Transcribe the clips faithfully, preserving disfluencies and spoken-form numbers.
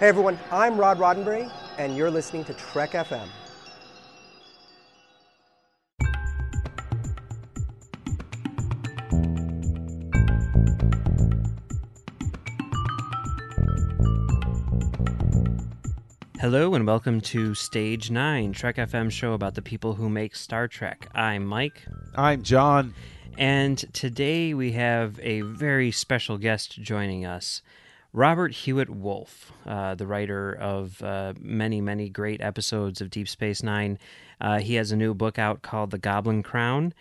Hey everyone, I'm Rod Roddenberry, and you're listening to Trek F M. Hello and welcome to Stage nine, Trek F M show about the people who make Star Trek. I'm Mike. I'm John. And today we have a very special guest joining us, Robert Hewitt Wolfe, uh, the writer of uh, many, many great episodes of Deep Space Nine. Uh, he has a new book out called The Goblin Crown,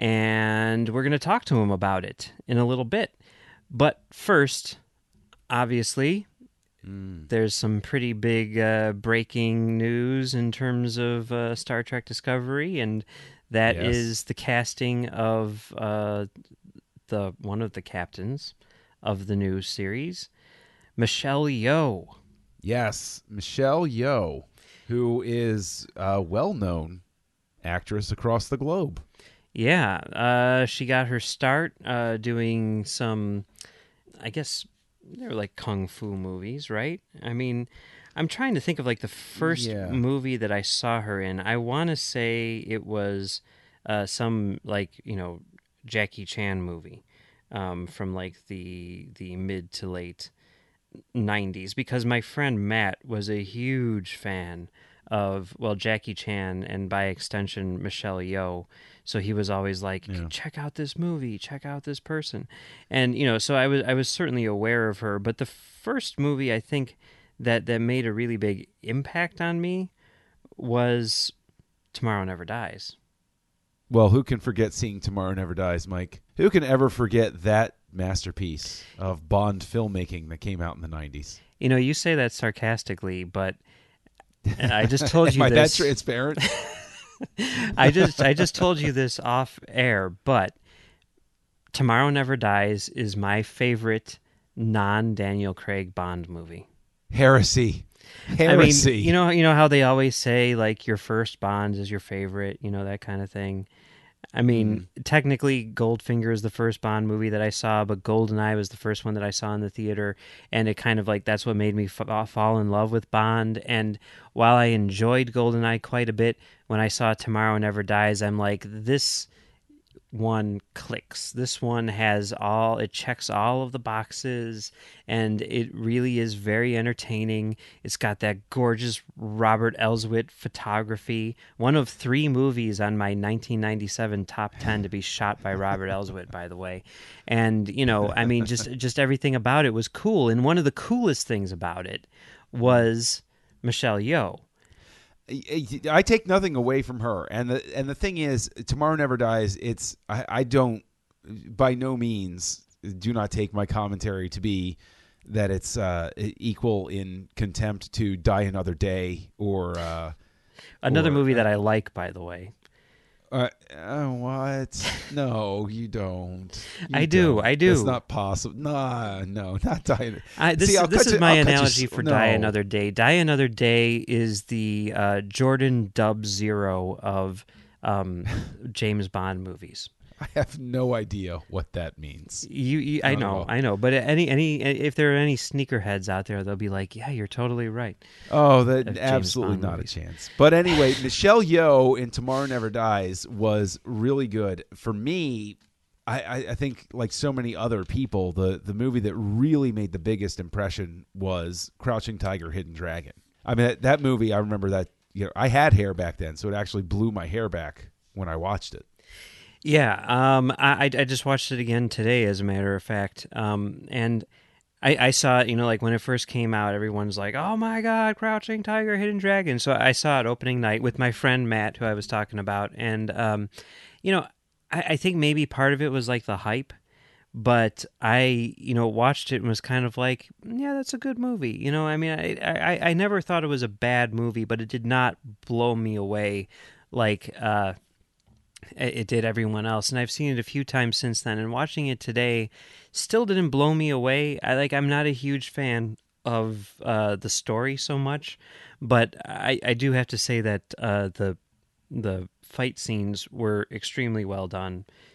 and we're going to talk to him about it in a little bit. But first, obviously, Mm. there's some pretty big uh, breaking news in terms of uh, Star Trek Discovery, and that yes. is the casting of uh, the one of the captains of the new series, Michelle Yeoh. Yes, Michelle Yeoh, who is a well-known actress across the globe. Yeah, uh, she got her start uh, doing some, I guess, they're like kung fu movies, right? I mean, I'm trying to think of like the first yeah. movie that I saw her in. I want to say it was uh, some like, you know, Jackie Chan movie um, from like the the mid to late nineties, because my friend Matt was a huge fan of, well, Jackie Chan and by extension Michelle Yeoh. So he was always like, yeah. check out this movie, check out this person. And, you know, so I was I was certainly aware of her. But the first movie I think that, that made a really big impact on me was Tomorrow Never Dies. Well, who can forget seeing Tomorrow Never Dies, Mike? Who can ever forget that masterpiece of Bond filmmaking that came out in the nineties? You know, you say that sarcastically, but I just told you Am I this. that transparent? I just I just told you this off air, but Tomorrow Never Dies is my favorite non-Daniel Craig Bond movie. Heresy. Heresy. I mean, you know, you know how they always say like your first Bond is your favorite, you know, that kind of thing. I mean, mm. technically Goldfinger is the first Bond movie that I saw, but GoldenEye was the first one that I saw in the theater, and it kind of like that's what made me f- fall in love with Bond. And while I enjoyed GoldenEye quite a bit, when I saw Tomorrow Never Dies, I'm like, this one clicks. This one has all, it checks all of the boxes, and it really is very entertaining. It's got that gorgeous Robert Elswit photography. One of three movies on my nineteen ninety-seven top ten to be shot by Robert Elswit, by the way. And, you know, I mean, just just everything about it was cool. And one of the coolest things about it was Michelle Yeoh. I take nothing away from her, and the and the thing is, Tomorrow Never Dies. It's I, I don't by no means do not take my commentary to be that it's uh, equal in contempt to Die Another Day or uh, another or, movie uh, that I like, by the way. Uh, uh, what? No, you don't. You I do. Don't. I do. That's not possible. Nah, no, not Die. I, this See, is, this is you, my I'll analogy you, for no. Die Another Day. Die Another Day is the uh, Jordan Dub Zero of um, James Bond movies. I have no idea what that means. You, you I know, I know. But any, any, if there are any sneakerheads out there, they'll be like, "Yeah, you're totally right." Oh, that absolutely not movies. a chance. But anyway, Michelle Yeoh in Tomorrow Never Dies was really good for me. I, I, I think, like so many other people, the the movie that really made the biggest impression was Crouching Tiger, Hidden Dragon. I mean, that, that movie. I remember that. You know, I had hair back then, so it actually blew my hair back when I watched it. Yeah, um, I, I just watched it again today, as a matter of fact, um, and I, I saw it, you know, like when it first came out, everyone's like, oh my God, Crouching Tiger, Hidden Dragon. So I saw it opening night with my friend Matt, who I was talking about, and, um, you know, I, I think maybe part of it was like the hype, but I, you know, watched it and was kind of like, yeah, that's a good movie. You know, I mean, I, I, I never thought it was a bad movie, but it did not blow me away like, uh, it did everyone else. And I've seen it a few times since then, and watching it today still didn't blow me away. I like I'm not a huge fan of uh, the story so much, but I, I do have to say that uh, the the fight scenes were extremely well done.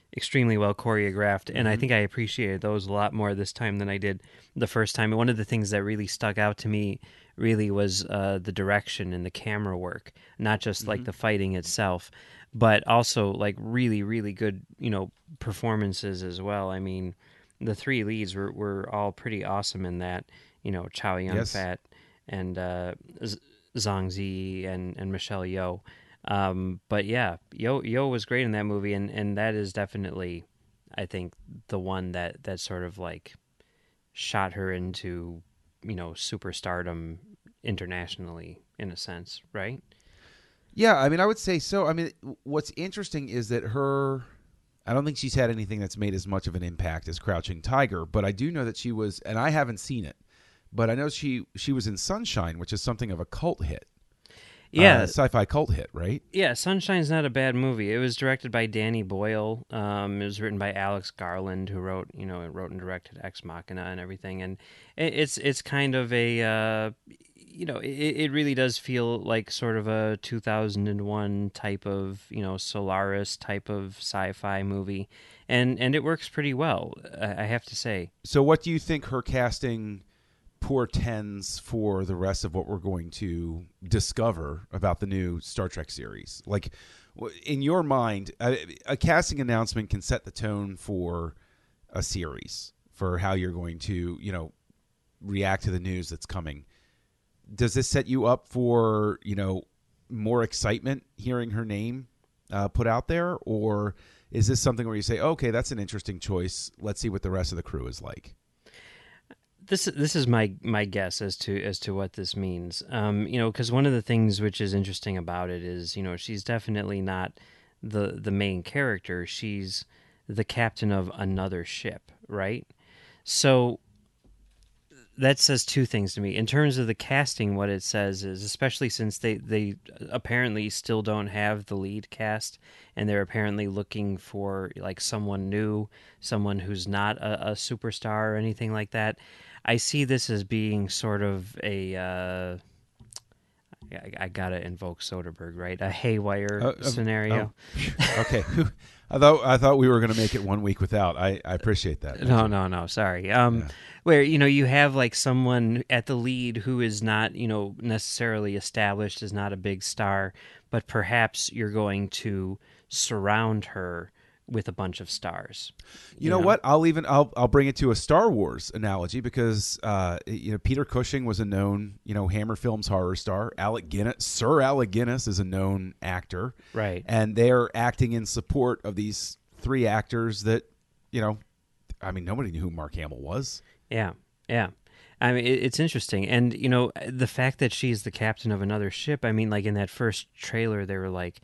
extremely well choreographed, and Mm-hmm. I think I appreciated those a lot more this time than I did the first time. And one of the things that really stuck out to me really was uh, the direction and the camera work, not just Mm-hmm. like the fighting itself, but also like really, really good, you know, performances as well. I mean, the three leads were, were all pretty awesome in that, you know, Chow Yun-fat Yes. and uh, Z- Zhang Zi and, and Michelle Yeoh. Um, but yeah, Yo Yo was great in that movie, and, and that is definitely, I think, the one that, that sort of like shot her into, you know, superstardom internationally in a sense, right? Yeah, I mean, I would say so. I mean, what's interesting is that her. I don't think she's had anything that's made as much of an impact as Crouching Tiger, but I do know that she was, and I haven't seen it, but I know she she was in Sunshine, which is something of a cult hit. Yeah, uh, sci-fi cult hit, right? yeah. Sunshine's not a bad movie. It was directed by Danny Boyle. Um, it was written by Alex Garland, who wrote, you know, wrote and directed Ex Machina and everything. And it, it's it's kind of a, uh, you know, it, it really does feel like sort of a two thousand one type of, you know, Solaris type of sci-fi movie, and and it works pretty well, I I have to say. So, what do you think her casting portends for the rest of what we're going to discover about the new Star Trek series? Like, in your mind, a, a casting announcement can set the tone for a series, for how you're going to, you know, react to the news that's coming. Does this set you up for, you know, more excitement hearing her name uh, put out there? Or is this something where you say, okay, that's an interesting choice. Let's see what the rest of the crew is like? This this is my my guess as to as to what this means. Um, you know, because one of the things which is interesting about it is, you know, she's definitely not the the main character. She's the captain of another ship, right? So that says two things to me. In terms of the casting, what it says is, especially since they, they apparently still don't have the lead cast, and they're apparently looking for like someone new, someone who's not a, a superstar or anything like that. I see this as being sort of a, uh, I, I gotta invoke Soderbergh, right? A haywire Uh, uh, scenario. Oh, okay. I thought I thought we were going to make it one week without. I, I appreciate that. No, no, no. Sorry. Um, Yeah. Where you know you have like someone at the lead who is not, you know, necessarily established, is not a big star, but perhaps you're going to surround her with a bunch of stars. You know, what? I'll even I'll I'll bring it to a Star Wars analogy because uh, you know Peter Cushing was a known you know Hammer Films horror star. Alec Guinness, Sir Alec Guinness, is a known actor, Right? and they're acting in support of these three actors that you know. I mean, nobody knew who Mark Hamill was. Yeah, yeah. I mean, it, it's interesting, and you know, the fact that she's the captain of another ship. I mean, like in that first trailer, they were like,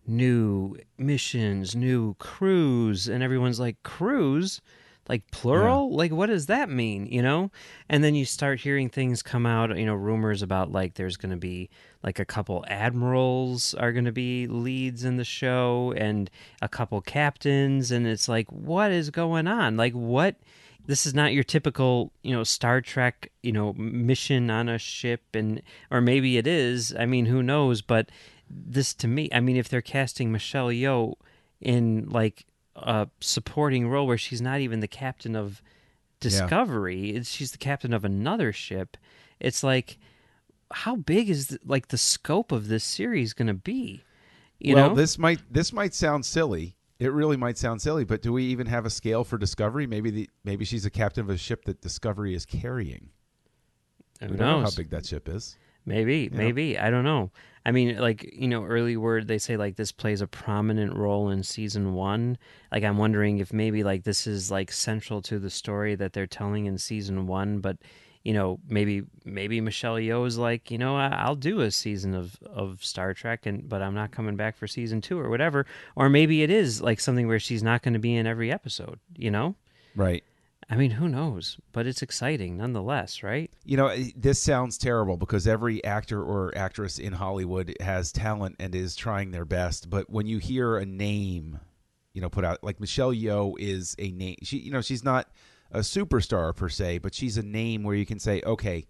new missions, new crews, and everyone's like, crews? Like plural? Yeah. Like what does that mean, you know? And then you start hearing things come out, you know, rumors about like there's going to be like a couple admirals are going to be leads in the show and a couple captains, and it's like, what is going on? Like what? This is not your typical, you know, Star Trek, you know, mission on a ship, and or maybe it is. I mean, who knows? But this to me, I mean, if they're casting Michelle Yeoh in like a supporting role where she's not even the captain of Discovery, yeah. it's, she's the captain of another ship. It's like, how big is the, like the scope of this series going to be? You well, know? this might this might sound silly. It really might sound silly, but do we even have a scale for Discovery? Maybe the maybe she's the captain of a ship that Discovery is carrying. Who we knows? don't know how big that ship is. Maybe, you maybe. know? I don't know. I mean, like, you know, early word, they say, like, this plays a prominent role in season one. Like, I'm wondering if maybe, like, this is, like, central to the story that they're telling in season one. But, you know, maybe maybe Michelle Yeoh is like, you know, I'll do a season of, of Star Trek, and but I'm not coming back for season two or whatever. Or maybe it is, like, something where she's not going to be in every episode, you know? Right. I mean, who knows? But it's exciting nonetheless, right? You know, this sounds terrible because every actor or actress in Hollywood has talent and is trying their best. But when you hear a name, you know, put out, like Michelle Yeoh is a name. She, you know, she's not a superstar per se, but she's a name where you can say, okay,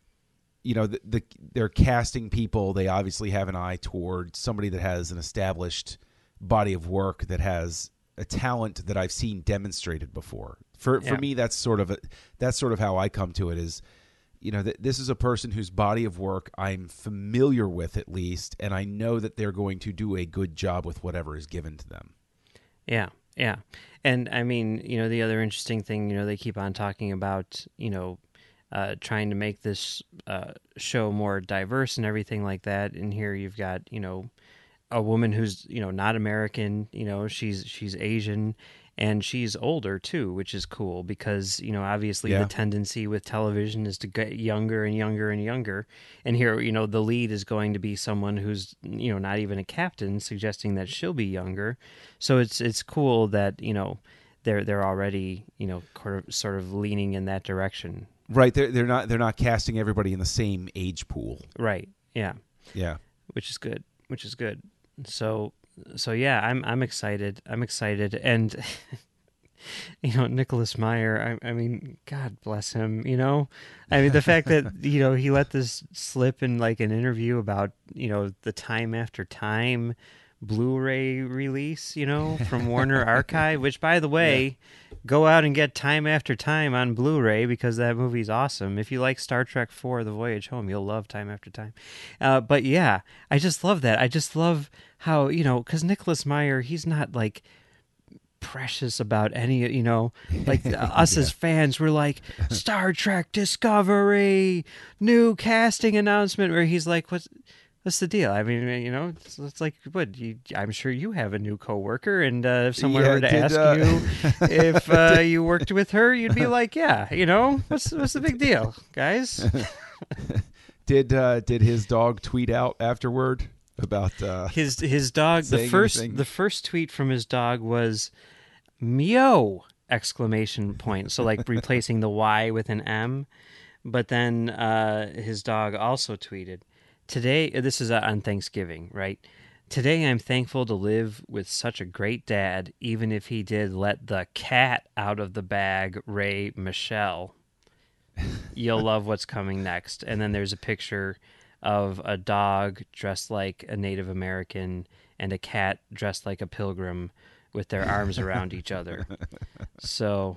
you know, the, the they're casting people. They obviously have an eye toward somebody that has an established body of work that has a talent that I've seen demonstrated before. For for Yeah. me, that's sort of a, that's sort of how I come to it. Is you know th- this is a person whose body of work I'm familiar with at least, and I know that they're going to do a good job with whatever is given to them. Yeah, yeah. And I mean, you know, the other interesting thing, you know, they keep on talking about, you know, uh, trying to make this uh, show more diverse and everything like that. And here you've got, you know, a woman who's, you know, not American, you know, she's she's Asian, and she's older too, which is cool because, you know, obviously Yeah. the tendency with television is to get younger and younger and younger. And here, you know, the lead is going to be someone who's, you know, not even a captain, suggesting that she'll be younger. So it's it's cool that, you know, they're they're already, you know, sort of, sort of leaning in that direction. Right? They're they're not they're not casting everybody in the same age pool. Right. Yeah. Yeah. Which is good. Which is good. So so yeah, I'm I'm excited. I'm excited, and you know, Nicholas Meyer. I, I mean, God bless him. You know, I mean, the fact that you know he let this slip in like an interview about you know the Time After Time Blu-ray release, you know, from Warner Archive. Which, by the way, yeah. go out and get Time After Time on Blu-ray because that movie's awesome. If you like Star Trek four: The Voyage Home, you'll love Time After Time. Uh, but yeah, I just love that. I just love how you know because Nicholas Meyer, he's not like precious about any, you know, like us yeah. as fans, we're like, Star Trek Discovery, new casting announcement, where he's like, what's what's the deal? I mean, you know, it's, it's like, what, you, I'm sure you have a new coworker, and uh, if someone yeah, were to did, ask uh... you if uh, you worked with her, you'd be like, yeah, you know, what's what's the big deal, guys? did uh, did his dog tweet out afterward about uh, his his dog? The first anything? the first tweet from his dog was Meow! Exclamation point. So like replacing the Y with an M. But then uh, his dog also tweeted, today, this is on Thanksgiving, right? Today I'm thankful to live with such a great dad, even if he did let the cat out of the bag, Ray Michelle. You'll love what's coming next. And then there's a picture of a dog dressed like a Native American and a cat dressed like a pilgrim with their arms around each other. So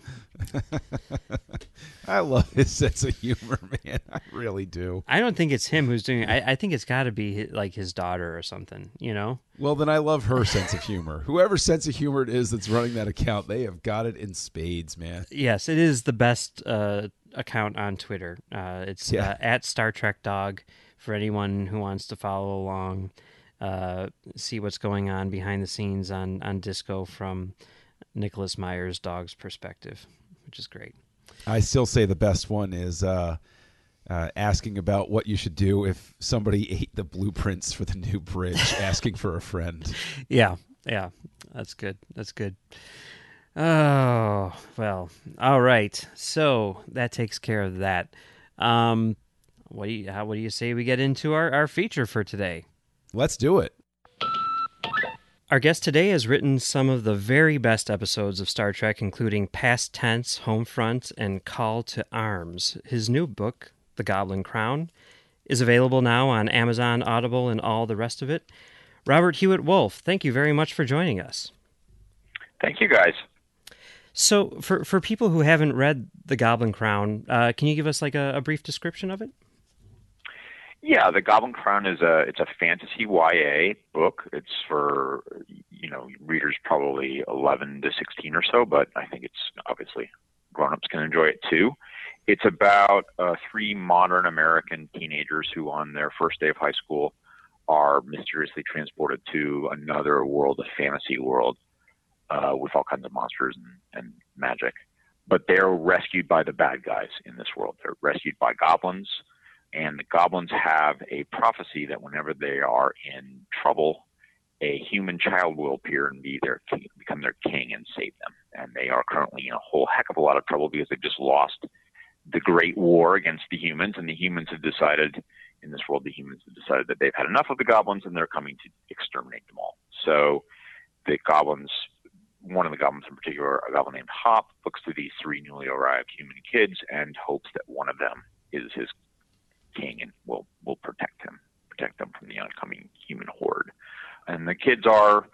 I love his sense of humor, man. I really do. I don't think it's him who's doing it. I, I think it's got to be like his daughter or something, you know? Well, then I love her sense of humor. Whoever sense of humor it is that's running that account, they have got it in spades, man. Yes, it is the best uh, account on Twitter. Uh, it's Yeah. uh, at Star Trek Dog for anyone who wants to follow along. Uh, see what's going on behind the scenes on, on Disco from Nicholas Meyer's dog's perspective, which is great. I still say the best one is uh, uh, asking about what you should do if somebody ate the blueprints for the new bridge, asking for a friend. Yeah, yeah, that's good. That's good. Oh, well, all right. So that takes care of that. Um, what do you, how, what do you say we get into our, our feature for today? Let's do it. Our guest today has written some of the very best episodes of Star Trek, including Past Tense, Homefront, and Call to Arms. His new book, The Goblin Crown, is available now on Amazon, Audible, and all the rest of it. Robert Hewitt Wolf, thank you very much for joining us. Thank you, guys. So, for, for people who haven't read The Goblin Crown, uh, can you give us like a, a brief description of it? Yeah, The Goblin Crown is a it's a fantasy Y A book. It's for, you know, readers probably eleven to sixteen or so, but I think it's obviously grown-ups can enjoy it too. It's about uh, three modern American teenagers who on their first day of high school are mysteriously transported to another world, a fantasy world, uh, with all kinds of monsters and, and magic. But they're rescued by the bad guys in this world. They're rescued by goblins. And the goblins have a prophecy that whenever they are in trouble, a human child will appear and be their king, become their king and save them. And they are currently in a whole heck of a lot of trouble because they've just lost the great war against the humans. And the humans have decided, in this world, the humans have decided that they've had enough of the goblins and they're coming to exterminate them all. So the goblins, one of the goblins in particular, a goblin named Hop, looks to these three newly arrived human kids and hopes that one of them is his king and will will protect him, protect them from the oncoming human horde. And the kids are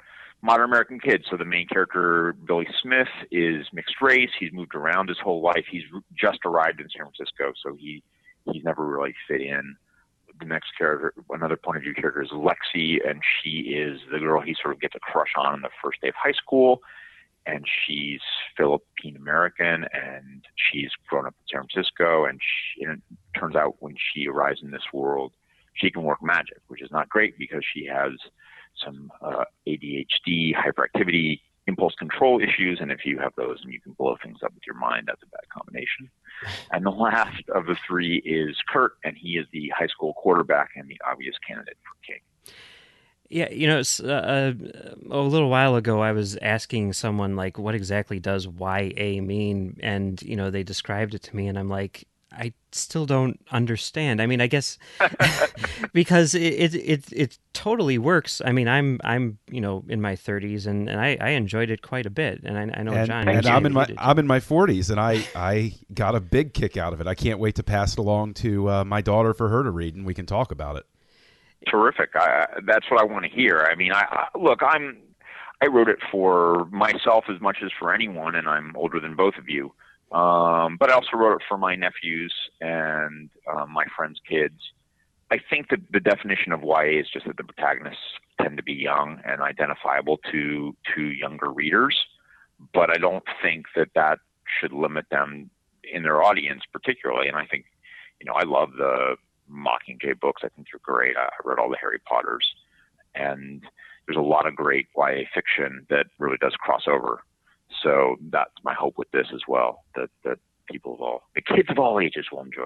modern American kids. So the main character, Billy Smith, is mixed race. He's moved around his whole life. He's just arrived in San Francisco, so he he's never really fit in. The next character, another point of view character, is Lexi, and she is the girl he sort of gets a crush on on the first day of high school. And she's Philippine American, and she's grown up in San Francisco. And, she, and it turns out when she arrives in this world, she can work magic, which is not great because she has some uh, A D H D, hyperactivity, impulse control issues. And if you have those and you can blow things up with your mind, that's a bad combination. And the last of the three is Kurt, and he is the high school quarterback and the obvious candidate for king. Yeah, you know, uh, a little while ago, I was asking someone, like, what exactly does Y A mean? And, you know, they described it to me, and I'm like, I still don't understand. I mean, I guess because it, it it it totally works. I mean, I'm I'm you know in my thirties, and, and I, I enjoyed it quite a bit, and I, I know and, John. And I'm in my it. I'm in my forties, and I I got a big kick out of it. I can't wait to pass it along to uh, my daughter for her to read, and we can talk about it. Terrific. I, that's what I want to hear. I mean, I, I look, I'm, I wrote it for myself as much as for anyone, and I'm older than both of you. Um, but I also wrote it for my nephews and um, my friends' kids. I think that the definition of Y A is just that the protagonists tend to be young and identifiable to to younger readers. But I don't think that that should limit them in their audience particularly. And I think, you know, I love the Mockingjay books. I think they're great. I read all the Harry Potters, and there's a lot of great Y A fiction that really does cross over. So that's my hope with this as well, that that people of all, the kids of all ages will enjoy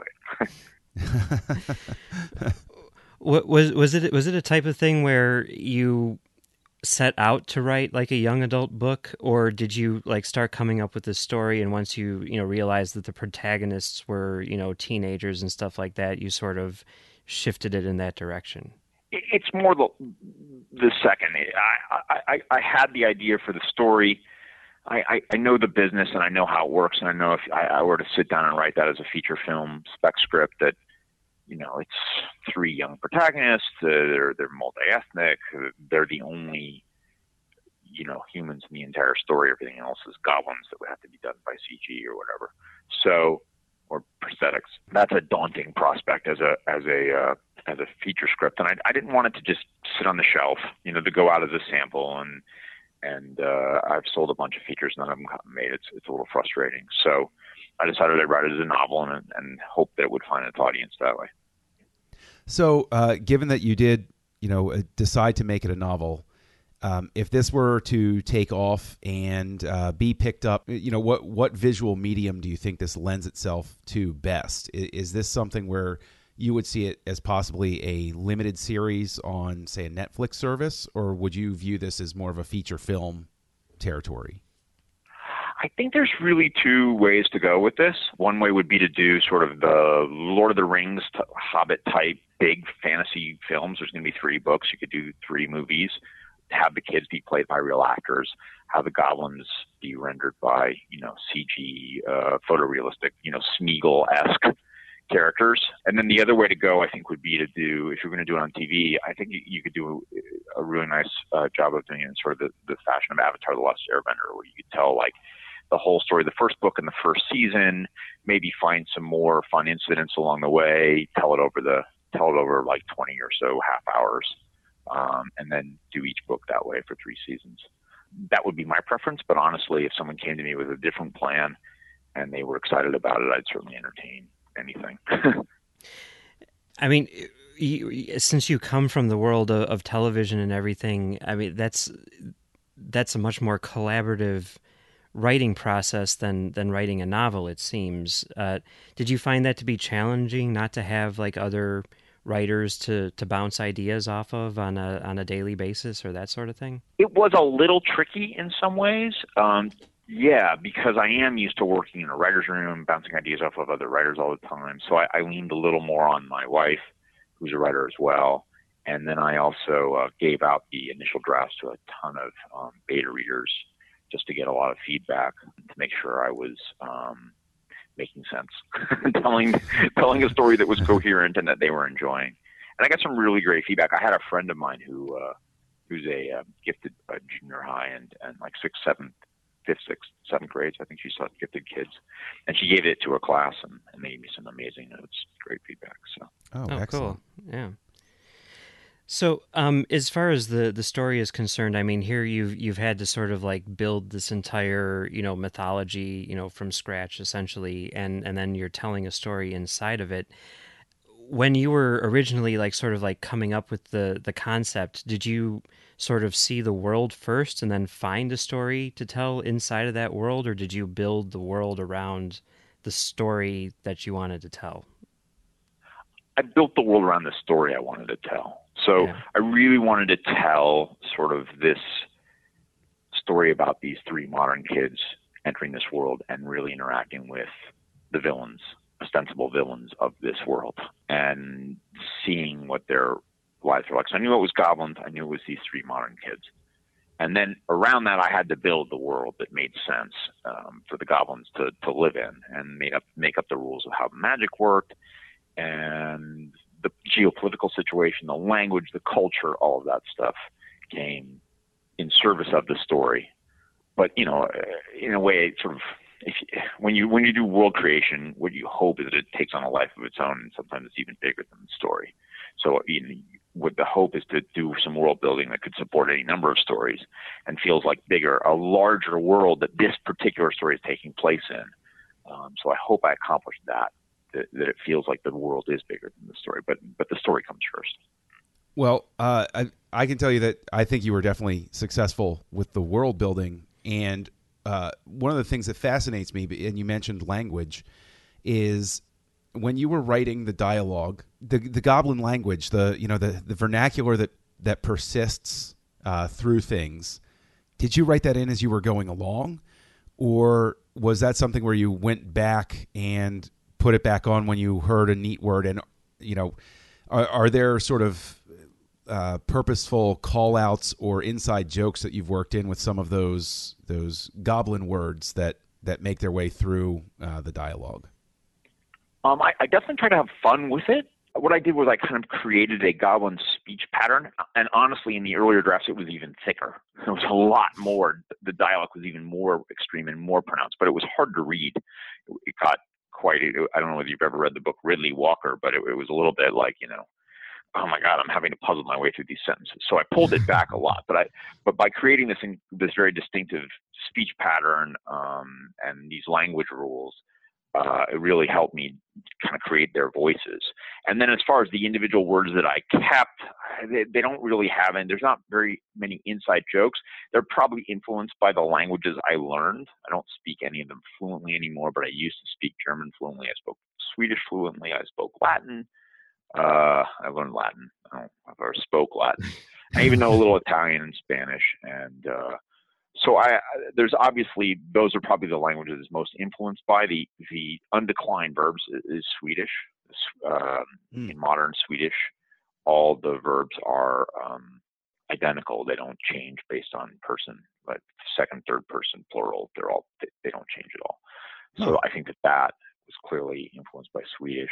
it. What was was it was it a type of thing where you set out to write like a young adult book, or did you like start coming up with this story, and once you you know realized that the protagonists were you know teenagers and stuff like that, you sort of shifted it in that direction? It's more the the second. I I, I had the idea for the story. I, I, I know the business and I know how it works, and I know if I, I were to sit down and write that as a feature film spec script, that you know, it's three young protagonists. Uh, they're they're multi-ethnic. Uh, they're the only, you know, humans in the entire story. Everything else is goblins that would have to be done by C G or whatever. So, or prosthetics. That's a daunting prospect as a as a uh, as a feature script, and I I didn't want it to just sit on the shelf, you know, to go out as a sample. And and uh, I've sold a bunch of features, none of them got made. It's it's a little frustrating. So I decided I'd write it as a novel and and hope that it would find its audience that way. So, uh, given that you did, you know, decide to make it a novel, um, if this were to take off and uh, be picked up, you know, what what visual medium do you think this lends itself to best? Is, is this something where you would see it as possibly a limited series on, say, a Netflix service, or would you view this as more of a feature film territory? I think there's really two ways to go with this. One way would be to do sort of the Lord of the Rings, t- Hobbit type, big fantasy films. There's going to be three books. You could do three movies, have the kids be played by real actors, have the goblins be rendered by, you know, C G, uh, photorealistic, you know, Smeagol-esque characters. And then the other way to go, I think, would be to do, if you're going to do it on T V, I think you, you could do a, a really nice uh, job of doing it in sort of the, the fashion of Avatar: The Last Airbender, where you could tell, like, the whole story, the first book and the first season, maybe find some more fun incidents along the way, tell it over the, tell it over like twenty or so half hours, um, and then do each book that way for three seasons. That would be my preference, but honestly, if someone came to me with a different plan and they were excited about it, I'd certainly entertain anything. I mean, you, since you come from the world of, of television and everything, I mean, that's that's a much more collaborative writing process than than writing a novel, it seems. Uh, did you find that to be challenging, not to have like other writers to, to bounce ideas off of on a on a daily basis or that sort of thing? It was a little tricky in some ways. Um, yeah, because I am used to working in a writer's room, bouncing ideas off of other writers all the time. So I, I leaned a little more on my wife, who's a writer as well. And then I also uh, gave out the initial drafts to a ton of um, beta readers, just to get a lot of feedback, to make sure I was um, making sense, telling telling a story that was coherent and that they were enjoying. And I got some really great feedback. I had a friend of mine who uh, who's a uh, gifted uh, junior high and, and like sixth, seventh, fifth, sixth, seventh grades. I think she taught gifted kids, and she gave it to her class, and, and they gave me some amazing notes, great feedback. So, oh, oh excellent. Cool. Yeah. So, um, as far as the, the story is concerned, I mean, here you've you've had to sort of like build this entire, you know, mythology, you know, from scratch essentially, and and then you're telling a story inside of it. When you were originally like sort of like coming up with the the concept, did you sort of see the world first and then find a story to tell inside of that world, or did you build the world around the story that you wanted to tell? I built the world around the story I wanted to tell. So yeah. I really wanted to tell sort of this story about these three modern kids entering this world and really interacting with the villains, ostensible villains of this world, and seeing what their lives were like. So I knew it was goblins. I knew it was these three modern kids. And then around that, I had to build the world that made sense um, for the goblins to, to live in, and made up, make up the rules of how magic worked, and the geopolitical situation, the language, the culture, all of that stuff came in service of the story. But, you know, in a way, sort of, if you, when you when you do world creation, what you hope is that it takes on a life of its own, and sometimes it's even bigger than the story. So, you know, what the hope is to do some world building that could support any number of stories and feels like bigger, a larger world that this particular story is taking place in. Um, so I hope I accomplished that. That, that it feels like the world is bigger than the story, but but the story comes first. Well, uh, I I can tell you that I think you were definitely successful with the world building, and uh, one of the things that fascinates me, and you mentioned language, is when you were writing the dialogue, the the goblin language, the you know the the vernacular that that persists uh, through things. Did you write that in as you were going along, or was that something where you went back and put it back on when you heard a neat word? And, you know, are, are there sort of uh, purposeful call outs or inside jokes that you've worked in with some of those those goblin words that, that make their way through uh, the dialogue? Um, I, I definitely try to have fun with it. What I did was I kind of created a goblin speech pattern. And honestly, in the earlier drafts, it was even thicker. It was a lot more. The dialogue was even more extreme and more pronounced, but it was hard to read. It got quite, I don't know whether you've ever read the book Ridley Walker, but it, it was a little bit like, you know, oh my God, I'm having to puzzle my way through these sentences. So I pulled it back a lot, but I, but by creating this, in, this very distinctive speech pattern um, and these language rules, uh, it really helped me kind of create their voices. And then as far as the individual words that I kept, they, they don't really have, and there's not very many inside jokes. They're probably influenced by the languages I learned. I don't speak any of them fluently anymore, but I used to speak German fluently. I spoke Swedish fluently. I spoke Latin. Uh, I learned Latin. I don't know if I ever spoke Latin. I even know a little Italian and Spanish. And uh, so I, there's obviously, those are probably the languages most influenced by. The, the undeclined verbs is Swedish. Um, mm. In modern Swedish, all the verbs are um, identical. They don't change based on person, but second, third person, plural, they're all, they, they don't change at all. So oh. I think that that was clearly influenced by Swedish.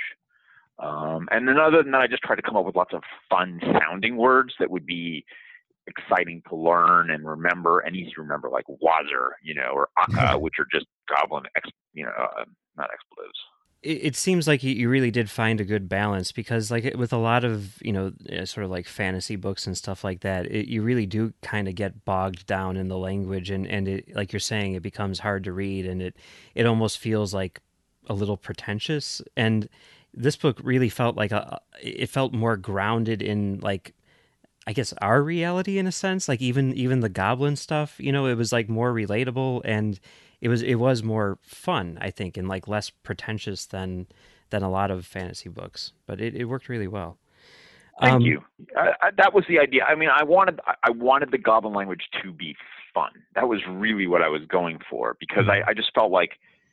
Um, and then other than that, I just try to come up with lots of fun sounding words that would be exciting to learn and remember and easy to remember, like Wazir, you know, or Akka, which are just goblin, ex, you know, uh, not expletives. It seems like you really did find a good balance, because like with a lot of, you know, sort of like fantasy books and stuff like that, it, you really do kind of get bogged down in the language, and, and it, like you're saying, it becomes hard to read, and it, it almost feels like a little pretentious. And this book really felt like a, it felt more grounded in like, I guess, our reality in a sense. Like even, even the goblin stuff, you know, it was like more relatable, and It was it was more fun, I think, and like less pretentious than than a lot of fantasy books. But it, it worked really well. Thank um, you. I, I, that was the idea. I mean, I wanted I wanted the goblin language to be fun. That was really what I was going for, because I, I just felt like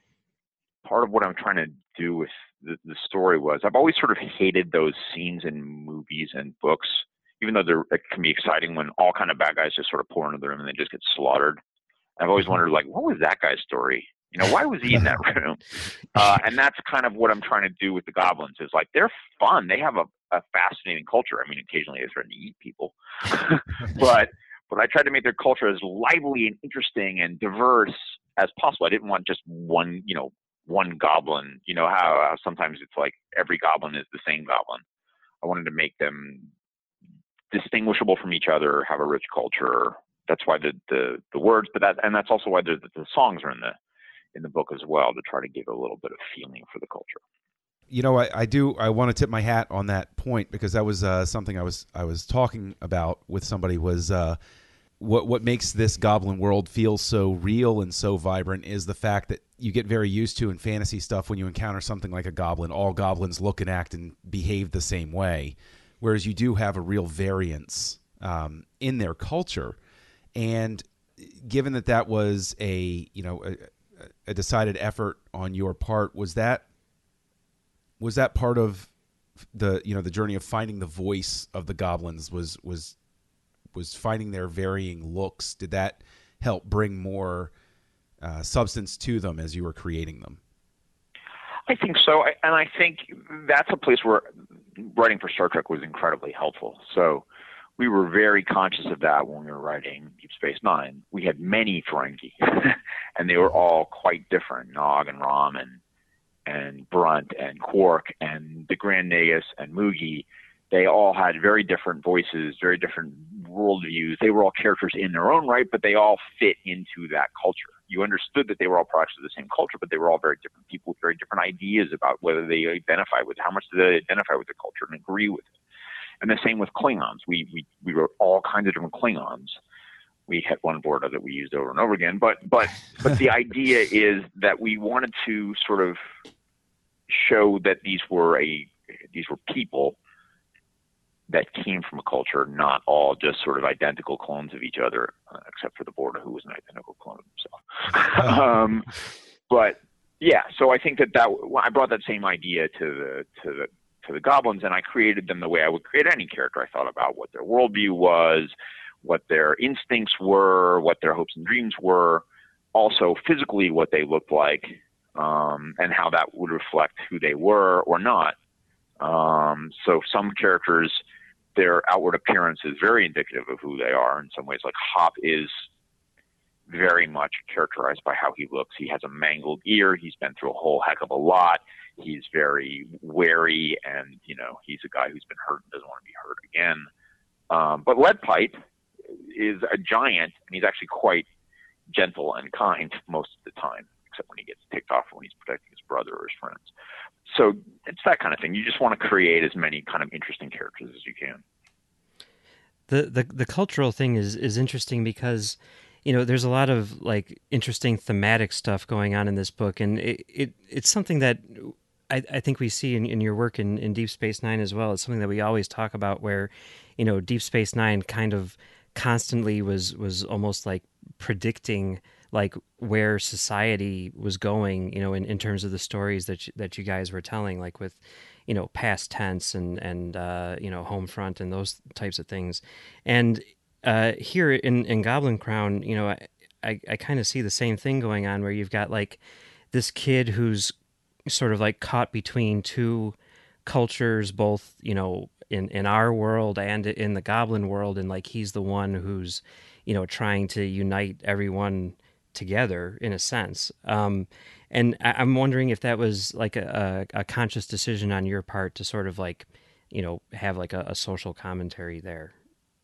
part of what I'm trying to do with the, the story was, I've always sort of hated those scenes in movies and books, even though they're, it can be exciting when all kind of bad guys just sort of pour into the room and they just get slaughtered. I've always wondered, like, what was that guy's story? You know, why was he in that room? Uh, and that's kind of what I'm trying to do with the goblins, is like, they're fun. They have a, a fascinating culture. I mean, occasionally they threaten to eat people, but but I tried to make their culture as lively and interesting and diverse as possible. I didn't want just one, you know, one goblin. You know how, how sometimes it's like every goblin is the same goblin. I wanted to make them distinguishable from each other, have a rich culture. That's why the the, the words, but that and that's also why the, the songs are in the in the book as well, to try to give a little bit of feeling for the culture. You know, I, I do. I want to tip my hat on that point, because that was uh, something I was I was talking about with somebody. Was uh, what what makes this goblin world feel so real and so vibrant is the fact that you get very used to in fantasy stuff when you encounter something like a goblin. All goblins look and act and behave the same way, whereas you do have a real variance um, in their culture. And given that that was a you know a, a decided effort on your part, was that was that part of the you know the journey of finding the voice of the goblins? Was was was finding their varying looks? Did that help bring more uh, substance to them as you were creating them? I think so, I, and I think that's a place where writing for Star Trek was incredibly helpful. So we were very conscious of that when we were writing Deep Space Nine. We had many Ferengi, and they were all quite different: Nog and Rom and and Brunt and Quark and the Grand Nagus and Moogie. They all had very different voices, very different worldviews. They were all characters in their own right, but they all fit into that culture. You understood that they were all products of the same culture, but they were all very different people with very different ideas about whether they identify with, how much do they identify with the culture and agree with it. And the same with Klingons. We, we, we wrote all kinds of different Klingons. We had one board that we used over and over again, but, but, but the idea is that we wanted to sort of show that these were a, these were people that came from a culture, not all just sort of identical clones of each other, uh, except for the Borda, who was an identical clone of himself. um, but yeah, so I think that that I brought that same idea to the to the to the goblins, and I created them the way I would create any character. I thought about what their worldview was, what their instincts were, what their hopes and dreams were, also physically what they looked like, um, and how that would reflect who they were or not. Um, so some characters, their outward appearance is very indicative of who they are in some ways. Like Hop is very much characterized by how he looks. He has a mangled ear. He's been through a whole heck of a lot. He's very wary, and, you know, he's a guy who's been hurt and doesn't want to be hurt again. Um, but Leadpipe is a giant, and he's actually quite gentle and kind most of the time, except when he gets ticked off when he's protecting his brother or his friends. So it's that kind of thing. You just want to create as many kind of interesting characters as you can. The the the cultural thing is is interesting because, you know, there's a lot of like interesting thematic stuff going on in this book, and it, it it's something that I, I think we see in, in your work in, in Deep Space Nine as well. It's something that we always talk about, where, you know, Deep Space Nine kind of constantly was was almost like predicting like where society was going, you know, in, in terms of the stories that you, that you guys were telling, like with, you know, Past Tense and, and uh, you know, Homefront and those types of things. And uh, here in, in Goblin Crown, you know, I, I, I kind of see the same thing going on, where you've got like this kid who's sort of like caught between two cultures, both, you know, in, in our world and in the Goblin world. And like, he's the one who's, you know, trying to unite everyone together in a sense. Um, and I, I'm wondering if that was like a, a, a conscious decision on your part to sort of like, you know, have like a, a social commentary there.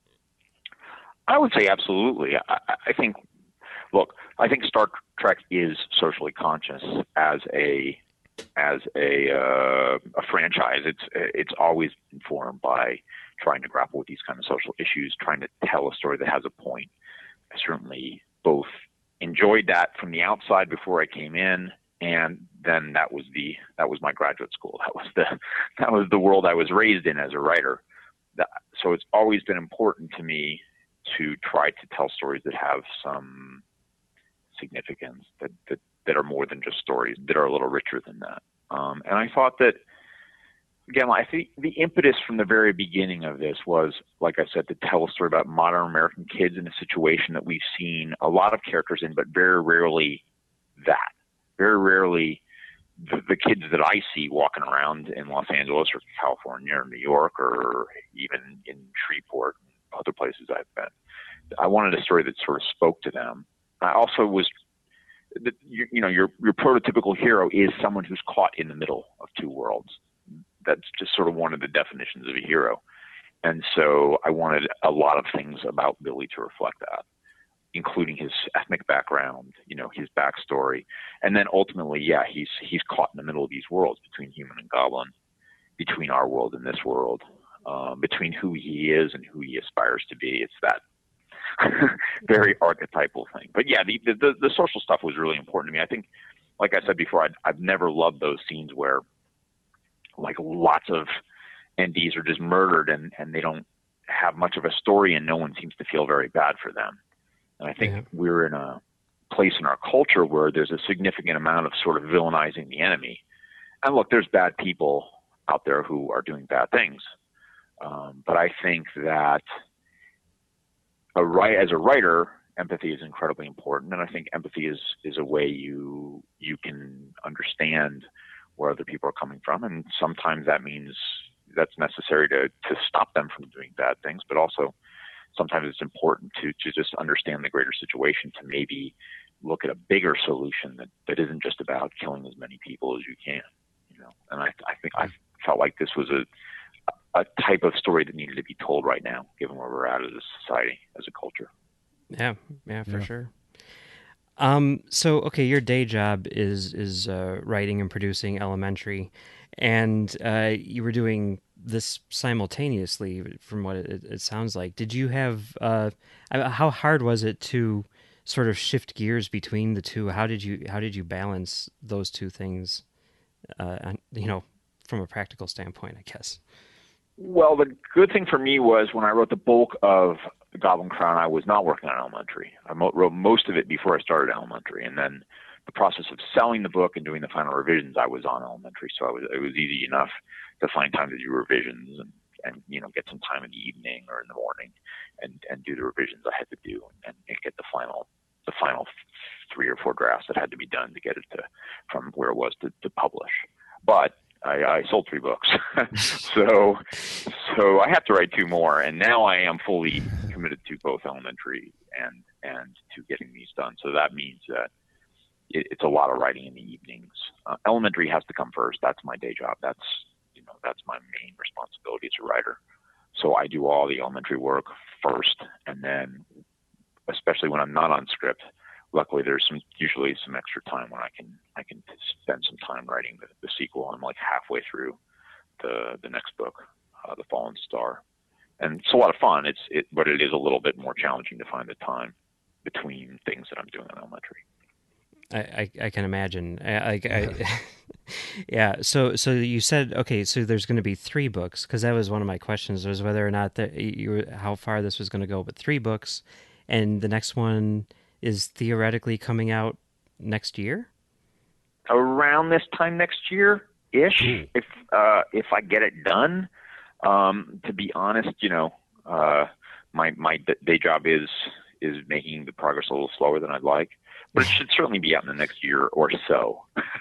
I would say absolutely. I, I think, look, I think Star Trek is socially conscious as a as a uh, a franchise. It's it's always informed by trying to grapple with these kind of social issues, trying to tell a story that has a point. I certainly both enjoyed that from the outside before I came in, and then that was the that was my graduate school. That was the that was the world I was raised in as a writer. That, so it's always been important to me to try to tell stories that have some significance, that that, that are more than just stories, that are a little richer than that. Um, and I thought that, again, I think the impetus from the very beginning of this was, like I said, to tell a story about modern American kids in a situation that we've seen a lot of characters in, but very rarely that. Very rarely the, the kids that I see walking around in Los Angeles or California or New York or even in Shreveport and other places I've been, I wanted a story that sort of spoke to them. I also was, you, you know, your your prototypical hero is someone who's caught in the middle of two worlds. That's just sort of one of the definitions of a hero. And so I wanted a lot of things about Billy to reflect that, including his ethnic background, you know, his backstory. And then ultimately, yeah, he's he's caught in the middle of these worlds between human and goblin, between our world and this world, um, between who he is and who he aspires to be. It's that very archetypal thing. But yeah, the, the the social stuff was really important to me. I think, like I said before, I'd, I've never loved those scenes where like lots of N Ds are just murdered and, and they don't have much of a story and no one seems to feel very bad for them. And I think yeah. we're in a place in our culture where there's a significant amount of sort of villainizing the enemy. And look, there's bad people out there who are doing bad things. Um, but I think that a write, as a writer, empathy is incredibly important. And I think empathy is, is a way you, you can understand where other people are coming from. And sometimes that means that's necessary to, to stop them from doing bad things, but also sometimes it's important to, to just understand the greater situation, to maybe look at a bigger solution that, that isn't just about killing as many people as you can, you know? And I, I think I felt like this was a, a type of story that needed to be told right now, given where we're at as a society, as a culture. Yeah, yeah, for Yeah. sure. Um, so, okay, your day job is is uh, writing and producing Elementary, and uh, you were doing this simultaneously, from what it, it sounds like. Did you have uh, how hard was it to sort of shift gears between the two? How did you how did you balance those two things? Uh, you know, from a practical standpoint, I guess. Well, the good thing for me was when I wrote the bulk of The Goblin Crown, I was not working on Elementary. I mo- wrote most of it before I started Elementary, and then the process of selling the book and doing the final revisions, I was on Elementary, so I was, it was easy enough to find time to do revisions and, and you know, get some time in the evening or in the morning and, and do the revisions I had to do and, and get the final the final three or four drafts that had to be done to get it to from where it was to, to publish. But I, I sold three books, so so I have to write two more, and now I am fully committed to both Elementary and and to getting these done. So that means that it, it's a lot of writing in the evenings. Uh, Elementary has to come first. That's my day job. That's you know that's my main responsibility as a writer. So I do all the Elementary work first, and then, especially when I'm not on script, luckily there's some usually some extra time when I can I can spend some time writing the, the sequel. I'm like halfway through the the next book, uh, The Fallen Star, and it's a lot of fun. It's it, but it is a little bit more challenging to find the time between things that I'm doing in Elementary. I, I, I can imagine. I, I, I yeah. So so you said okay. So there's going to be three books, because that was one of my questions, was whether or not that you were, how far this was going to go. But three books, and the next one is theoretically coming out next year? Around this time next year ish, mm. if uh, if I get it done. Um, to be honest, you know, uh, my my day job is is making the progress a little slower than I'd like, but it should certainly be out in the next year or so.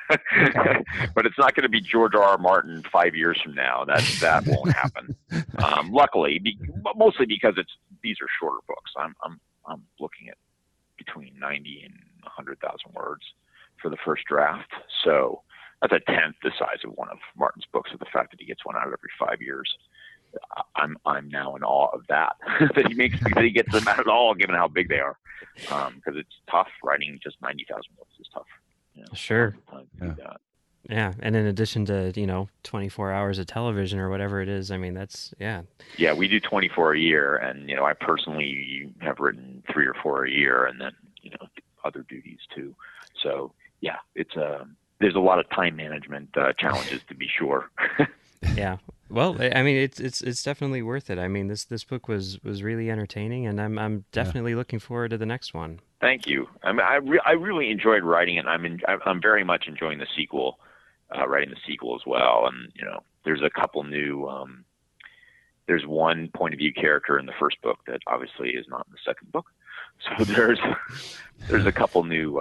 But it's not going to be George R. R. Martin five years from now. That that won't happen. Um, luckily, be, mostly because it's these are shorter books. I'm I'm I'm looking at between ninety and one hundred thousand words for the first draft. So that's a tenth the size of one of Martin's books. So the fact that he gets one out every five years, I'm I'm now in awe of that, that he makes that he gets them out at all, given how big they are. Because um, it's tough. Writing just ninety thousand words is tough. You know, sure. Yeah. Yeah, and in addition to, you know, twenty-four hours of television or whatever it is, I mean, that's, yeah. Yeah, we do twenty-four a year, and, you know, I personally have written three or four a year, and then, you know, other duties too. So, yeah, it's a, um, there's a lot of time management uh, challenges, to be sure. Yeah. Well, I mean, it's it's it's definitely worth it. I mean, this this book was, was really entertaining, and I'm I'm definitely yeah. looking forward to the next one. Thank you. I mean, I, re- I really enjoyed writing it. I'm in, I'm very much enjoying the sequel. Uh, writing the sequel as well, and you know, there's a couple new. Um, there's one point of view character in the first book that obviously is not in the second book. So there's there's a couple new uh,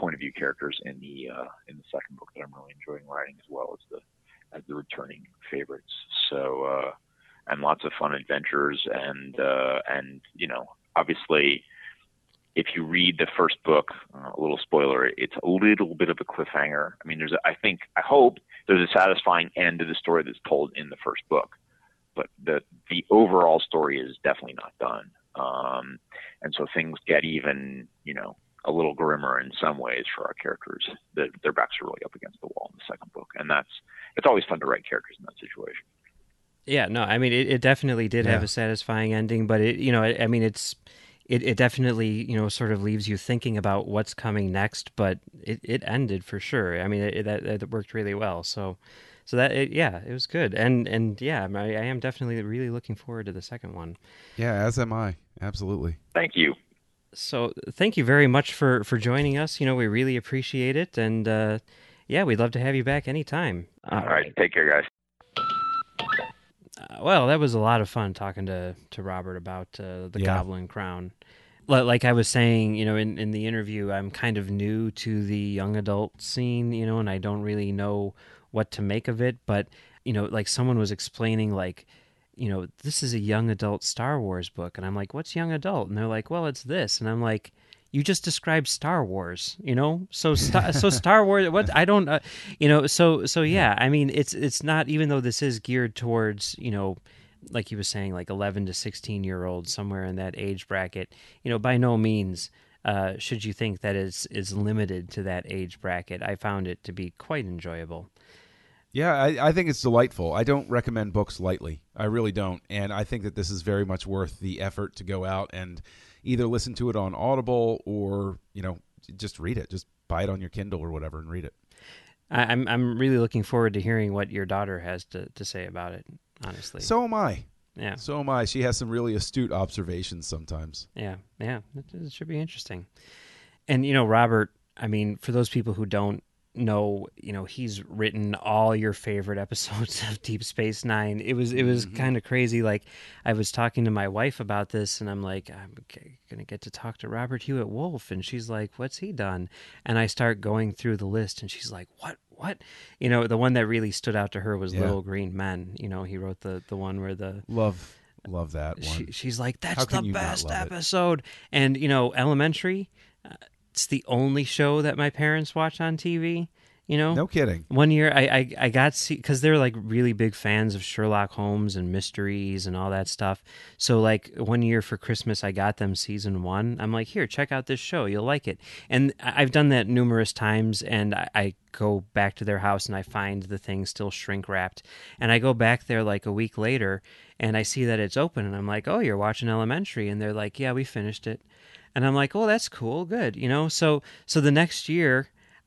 point of view characters in the uh, in the second book that I'm really enjoying writing as well as the as the returning favorites. So uh, and lots of fun adventures, and uh, and you know, obviously, if you read the first book, uh, a little spoiler, it's a little bit of a cliffhanger. I mean, there's a, I think I hope there's a satisfying end to the story that's told in the first book, but the the overall story is definitely not done. Um, and so things get even, you know, a little grimmer in some ways for our characters. The, their backs are really up against the wall in the second book, and that's it's always fun to write characters in that situation. Yeah, no, I mean, it, it definitely did Yeah. have a satisfying ending, but it, you know, I, I mean, it's it, it definitely, you know, sort of leaves you thinking about what's coming next, but it, it ended for sure. I mean, it, that that worked really well. So, so that it, yeah, it was good, and and yeah, I, I am definitely really looking forward to the second one. Yeah, as am I. Absolutely. Thank you. So thank you very much for, for joining us. You know, we really appreciate it. And uh, yeah, we'd love to have you back anytime. All right. Take care, guys. Uh, well, that was a lot of fun talking to, to Robert about uh, the Yeah. Goblin Crown. Li- Like I was saying, you know, in, in the interview, I'm kind of new to the young adult scene, you know, and I don't really know what to make of it. But, you know, like someone was explaining, like, you know, this is a young adult Star Wars book. And I'm like, what's young adult? And they're like, well, it's this. And I'm like, you just described Star Wars, you know? So, Star, so Star Wars, what, I don't, uh, you know, so, so yeah, I mean, it's, it's not, even though this is geared towards, you know, like he was saying, like eleven to sixteen year olds, somewhere in that age bracket, you know, by no means, uh, should you think that is, is limited to that age bracket. I found it to be quite enjoyable. Yeah, I, I think it's delightful. I don't recommend books lightly. I really don't. And I think that this is very much worth the effort to go out and either listen to it on Audible or, you know, just read it. Just buy it on your Kindle or whatever and read it. I, I'm I'm really looking forward to hearing what your daughter has to, to say about it, honestly. So am I. yeah. So am I. She has some really astute observations sometimes. Yeah, yeah, it, it should be interesting. And, you know, Robert, I mean, for those people who don't know, you know, he's written all your favorite episodes of Deep Space Nine. It was it was Mm-hmm. kind of crazy. Like, I was talking to my wife about this, and I'm like, I'm g- gonna get to talk to Robert Hewitt Wolf, and she's like, what's he done? And I start going through the list, and she's like, what? What? You know, the one that really stood out to her was Yeah. Little Green Men. You know, he wrote the the one where the Love, love that one. she, she's like, How that's can the you not best love it? episode. And, you know, Elementary, uh, it's the only show that my parents watch on T V, you know? No kidding. One year I, I, I got see because they're like really big fans of Sherlock Holmes and mysteries and all that stuff. So like one year for Christmas, I got them season one. I'm like, here, check out this show. You'll like it. And I- I've done that numerous times, and I, I go back to their house and I find the thing still shrink wrapped. And I go back there like a week later and I see that it's open, and I'm like, oh, you're watching Elementary. And they're like, yeah, we finished it. And I'm like, oh, that's cool. Good. You know, so, so the next year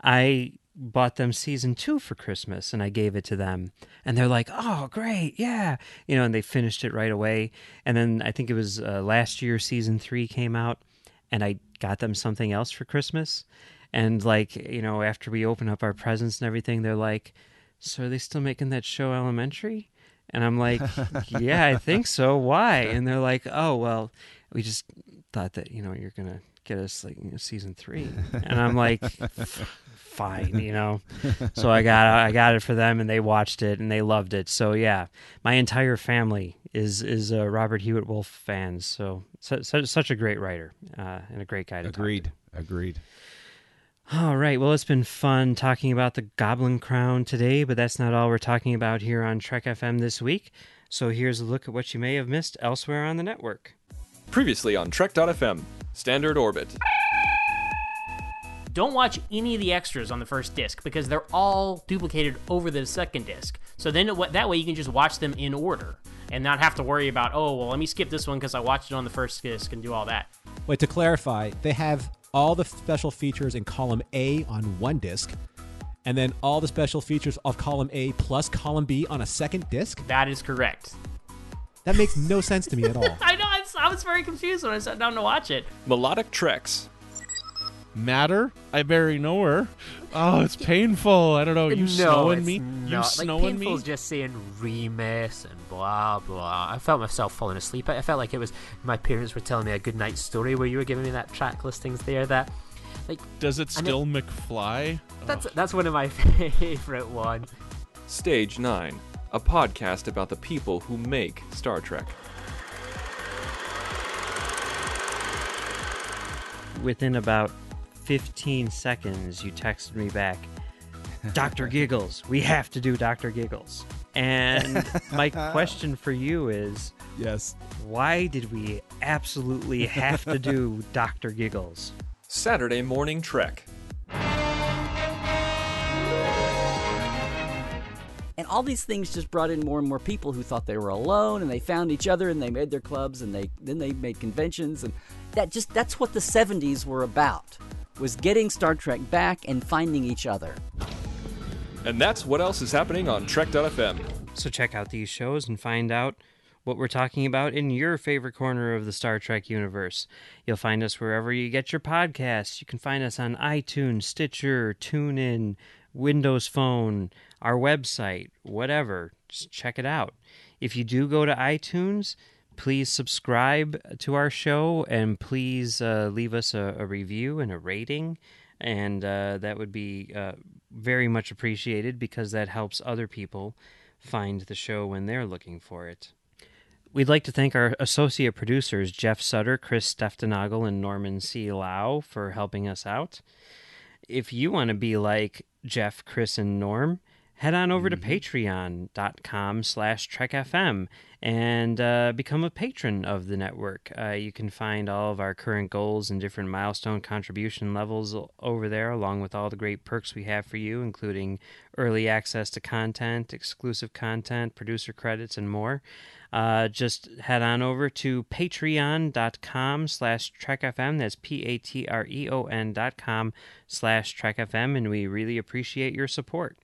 I bought them season two for Christmas, and I gave it to them, and they're like, oh, great. Yeah. You know, and they finished it right away. And then I think it was uh, last year, season three came out, and I got them something else for Christmas. And like, you know, after we open up our presents and everything, they're like, so are they still making that show Elementary? And I'm like, yeah, I think so. Why? And they're like, oh, well, we just thought that, you know, you're going to get us like, you know, season three. And I'm like, fine, you know. So I got I got it for them, and they watched it and they loved it. So yeah, my entire family is is uh, Robert Hewitt Wolf fans. So such such a great writer uh, and a great guy to Agreed. talk to. Agreed. All right. Well, it's been fun talking about the Goblin Crown today, but that's not all we're talking about here on Trek F M this week. So here's a look at what you may have missed elsewhere on the network. Previously on Trek dot F M, Standard Orbit. Don't watch any of the extras on the first disc because they're all duplicated over the second disc. So then it, that way you can just watch them in order and not have to worry about, oh, well, let me skip this one because I watched it on the first disc and do all that. Wait, to clarify, they have all the special features in column A on one disc, and then all the special features of column A plus column B on a second disc? That is correct. That makes no sense to me at all. I know, I was, I was very confused when I sat down to watch it. Melodic Treks. Matter? I bury nowhere. Oh, it's painful. I don't know. You no, snowing it's me? Not. You Like, snowing me? painful's just saying remiss and blah blah. I felt myself falling asleep. I felt like it was my parents were telling me a good night story where you were giving me that track listings there. That Like, Does it I still know- McFly? That's that's one of my favorite ones. Stage nine, a podcast about the people who make Star Trek. Within about fifteen seconds, you texted me back, Doctor Giggles, we have to do Doctor Giggles. And my question for you is, yes, why did we absolutely have to do Doctor Giggles? Saturday Morning Trek. And all these things just brought in more and more people who thought they were alone, and they found each other, and they made their clubs, and they then they made conventions, and that just that's what the seventies were about, was getting Star Trek back and finding each other. And that's what else is happening on Trek dot f m. So check out these shows and find out what we're talking about in your favorite corner of the Star Trek universe. You'll find us wherever you get your podcasts. You can find us on iTunes, Stitcher, TuneIn, Windows Phone, our website, whatever. Just check it out. If you do go to iTunes, please subscribe to our show, and please uh, leave us a, a review and a rating, and uh, that would be uh, very much appreciated because that helps other people find the show when they're looking for it. We'd like to thank our associate producers, Jeff Sutter, Chris Steftenagel, and Norman C. Lau, for helping us out. If you want to be like Jeff, Chris, and Norm, head on over mm-hmm. to patreon.com slash trekfm and uh, become a patron of the network. Uh, you can find all of our current goals and different milestone contribution levels over there, along with all the great perks we have for you, including early access to content, exclusive content, producer credits, and more. Uh, just head on over to patreon.com slash trekfm. That's P-A-T-R-E-O-N dot com slash trekfm, and we really appreciate your support.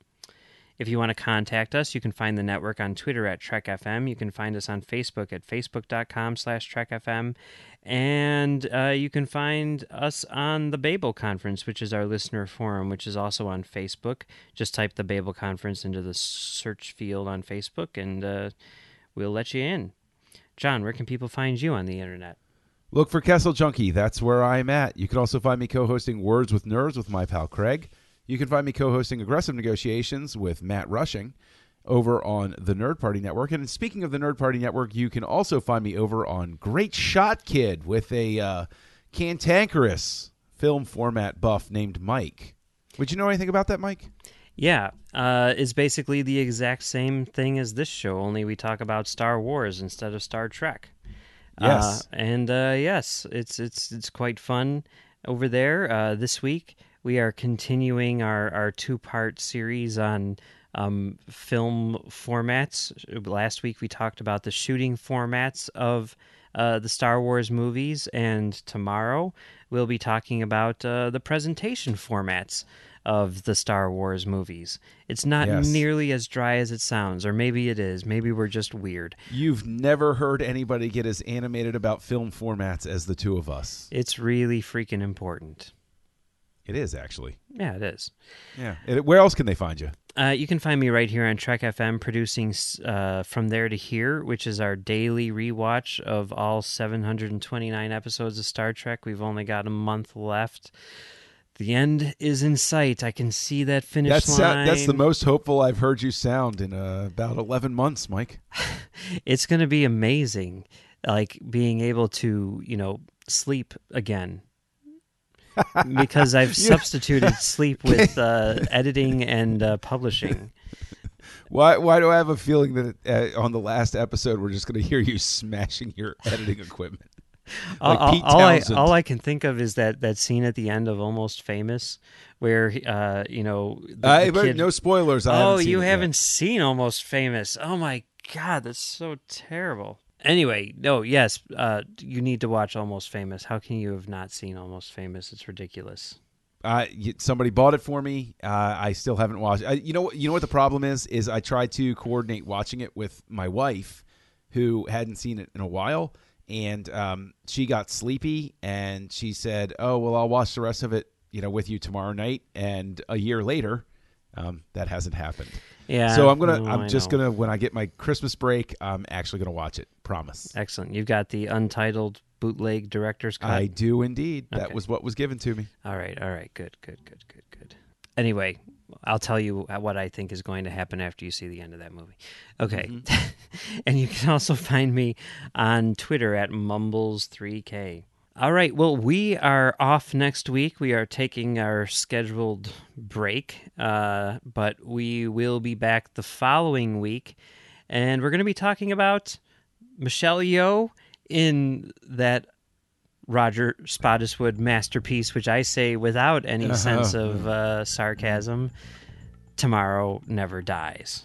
If you want to contact us, you can find the network on Twitter at TrekFM. You can find us on Facebook at facebook.com slash TrekFM. And uh, you can find us on the Babel Conference, which is our listener forum, which is also on Facebook. Just type the Babel Conference into the search field on Facebook, and uh, we'll let you in. John, where can people find you on the internet? Look for Kessel Junkie. That's where I'm at. You can also find me co-hosting Words with Nerds with my pal Craig. You can find me co-hosting Aggressive Negotiations with Matt Rushing over on the Nerd Party Network. And speaking of the Nerd Party Network, you can also find me over on Great Shot Kid with a uh, cantankerous film format buff named Mike. Would you know anything about that, Mike? Yeah, uh, it's basically the exact same thing as this show, only we talk about Star Wars instead of Star Trek. Yes. Uh, and uh, yes, it's it's it's quite fun over there. Uh, this week, we are continuing our, our two-part series on um, film formats. Last week we talked about the shooting formats of uh, the Star Wars movies, and tomorrow we'll be talking about uh, the presentation formats of the Star Wars movies. It's not yes. nearly as dry as it sounds, or maybe it is. Maybe we're just weird. You've never heard anybody get as animated about film formats as the two of us. It's really freaking important. It is, actually. Yeah, it is. Yeah. It, where else can they find you? Uh, you can find me right here on Trek F M, producing uh, From There to Here, which is our daily rewatch of all seven hundred twenty-nine episodes of Star Trek. We've only got a month left. The end is in sight. I can see that finish that's, line. Uh, that's the most hopeful I've heard you sound in uh, about eleven months, Mike. It's going to be amazing, like being able to, you know, sleep again. Because I've substituted sleep with uh, editing and uh, publishing. Why Why do I have a feeling that uh, on the last episode we're just going to hear you smashing your editing equipment? Like all, Pete all, I, Townsend. all I can think of is that, that scene at the end of Almost Famous where, uh, you know... The, I, the but kid, no spoilers. I oh, haven't seen you it haven't yet. seen Almost Famous. Oh, my God, that's so terrible. Anyway, no, yes, uh, you need to watch Almost Famous. How can you have not seen Almost Famous? It's ridiculous. Uh, somebody bought it for me. Uh, I still haven't watched it. You know, you know what the problem is? Is I tried to coordinate watching it with my wife, who hadn't seen it in a while, and um, she got sleepy, and she said, "Oh, well, I'll watch the rest of it, you know, with you tomorrow night." And a year later, um, that hasn't happened. Yeah. So I'm gonna. oh, I'm I just know. gonna when I get my Christmas break, I'm actually gonna watch it. Promise. Excellent. You've got the untitled bootleg director's cut? I do indeed. That Okay. was what was given to me. All right, all right, good, good, good, good, good. Anyway, I'll tell you what I think is going to happen after you see the end of that movie. Okay. Mm-hmm. And you can also find me on Twitter at Mumbles three K. All right, well, we are off next week. We are taking our scheduled break, uh, but we will be back the following week, and we're going to be talking about Michelle Yeoh in that Roger Spottiswoode masterpiece, which I say without any Uh-huh. sense of uh, sarcasm, Tomorrow Never Dies.